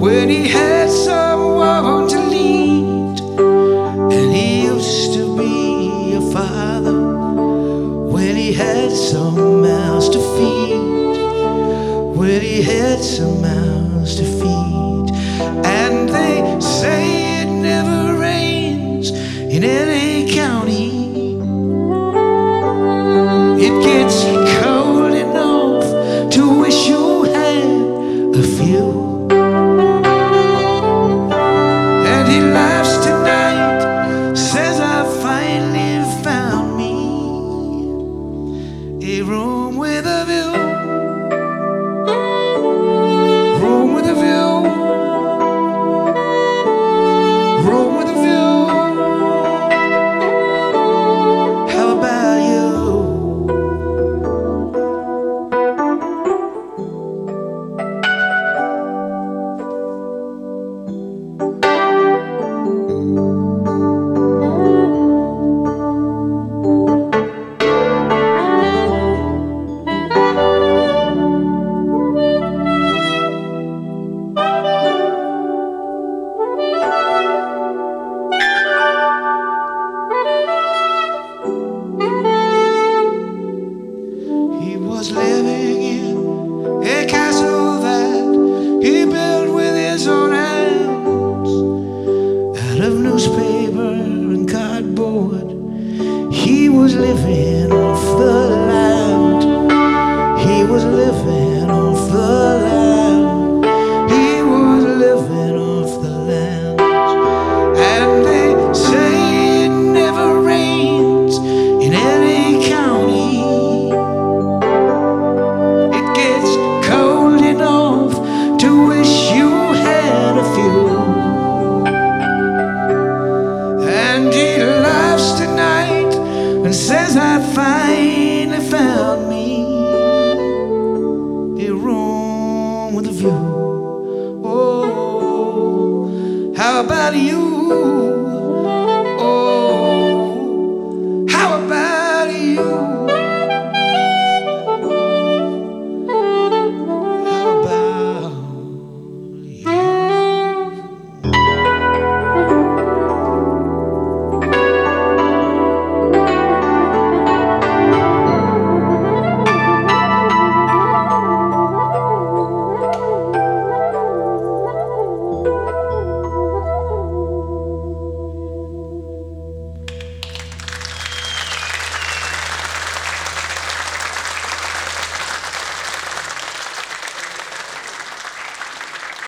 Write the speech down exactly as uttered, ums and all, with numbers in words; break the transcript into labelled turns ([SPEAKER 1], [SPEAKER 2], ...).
[SPEAKER 1] when he had someone to lead, and he used to be a father when he had some mouths to feed, when he had some mouths to feed. And they say it never rains in L A County. It gets cold enough to wish you had a few. And he laughs tonight, says I finally found me a room with a view, room with a view, room with a view. How about you? He was living in a castle that he built with his own hands, out of newspaper and cardboard. He was living off the land. He was living off the land. He was living off the land. And they say it never rains in L A County. It gets cold enough to wish you had a few. And he laughs tonight and says I finally found me a room with a view. Oh, how about you?